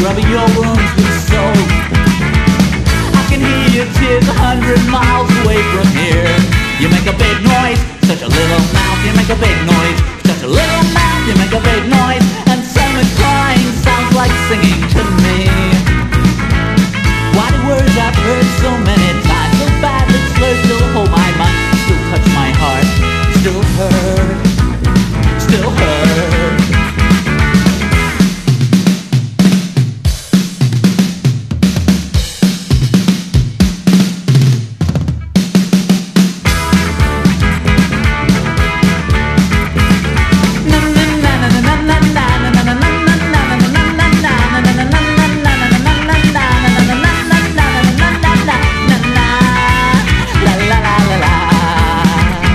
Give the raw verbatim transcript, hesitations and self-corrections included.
rubbing your wounds with soap. I can hear your tears a hundred miles away from here. You make a big noise, such a little mouth. You make a big noise, such a little mouth. You make a big noise, and so much crying sounds like singing to me.